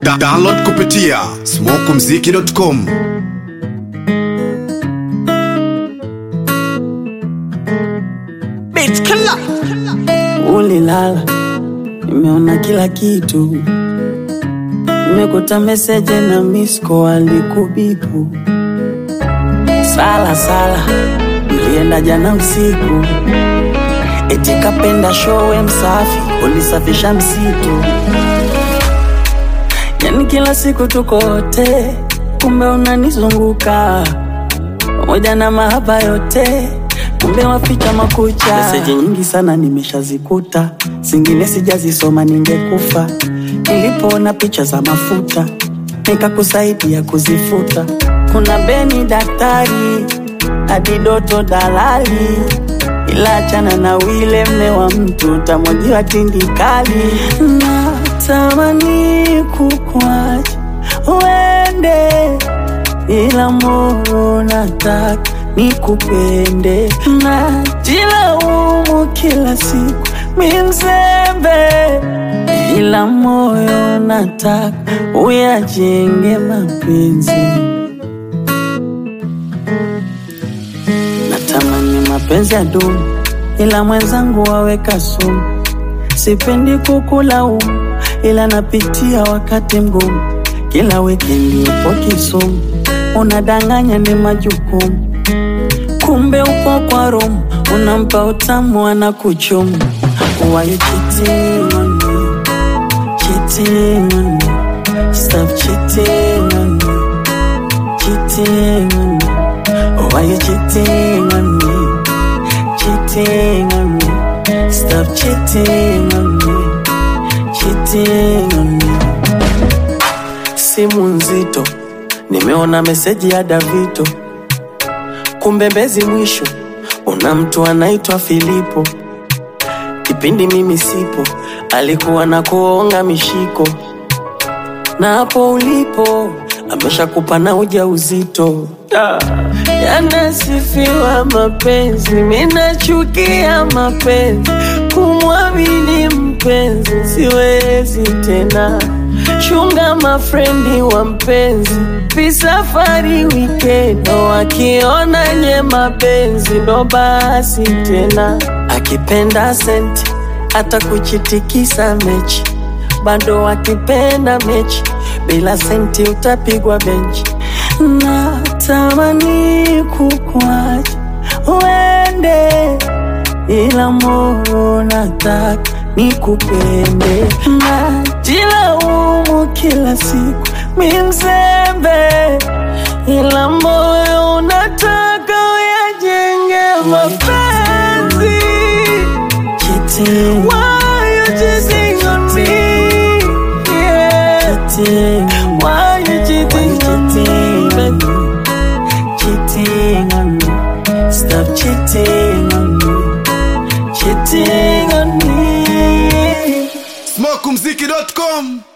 Download kupitia smokumziki.com. Bitch killer. Ulilala, nimeona kila kitu. Nimekuta message na miss call alikubipu. Sala, mlienda jana usiku. Eti kapenda show msafi, ulisafisha msitu. Yani kila siku tuko wote, kumbe unanizunguka. Pamoja na mahaba yote, kumbe waficha makucha. Message nyingi sana nimeshazikuta, zingine sijazisoma ningekufa. Nilipoona picha za mafuta, nikakusaidia kuzifuta. Kuna Beni daktari, hadi Doto dalali. Ila achana na wile mme wa mtu, utamwagiwa tindikali. Natamani kukuacha uende, ila moyo nataka nikupende. Najilaumu kila siku mimi mzembe, ila moyo nataka uyajenge mapenzi. Natamani mapenzi ya dumu, ila mwenzangu waweka sumu. Sipendi kukulaumu, ila napitia wakati mgumu. Kila weekend upo Kisumu, unadanganya ni majukumu. Kumbe upo kwa Rome, unampa utamu anakuchumu. Why you cheating on me? Cheating on me. Stop cheating on me. Cheating on me. Why you cheating on me? Cheating on me. Stop cheating on me. Cheating on me. Simu nzito, nimeona meseji ya Davito. Kumbe Mbezi mwisho, una mtu anaitwa Filipo. Kipindi mimi sipo, alikuwa na kuonga mishiko. Na hapo ulipo, ameshakupa na ujauzito. Yanasifiwa mapenzi, minachukia mapenzi. Kumwamini mpenzi, siwezi tena. Chunga mafrendi wa mpenzi, visafari weekend. Wakiona nye mapenzi, ndo basi tena. Akipenda senti, hata kuchitikisa mechi. Bado akipenda mechi, bila senti utapigwa benchi. Natamani kukuacha uende, ila moyo nataka nikupende. Najilaumu kila siku mimi mzembe, ila moyo unataka uyajenge mapenzi. Cheating. Why you cheating on me? Yeah. Cheating. Why you cheating on me? Cheating on me. Stop cheating on me. Cheating on me. smokumziki.com.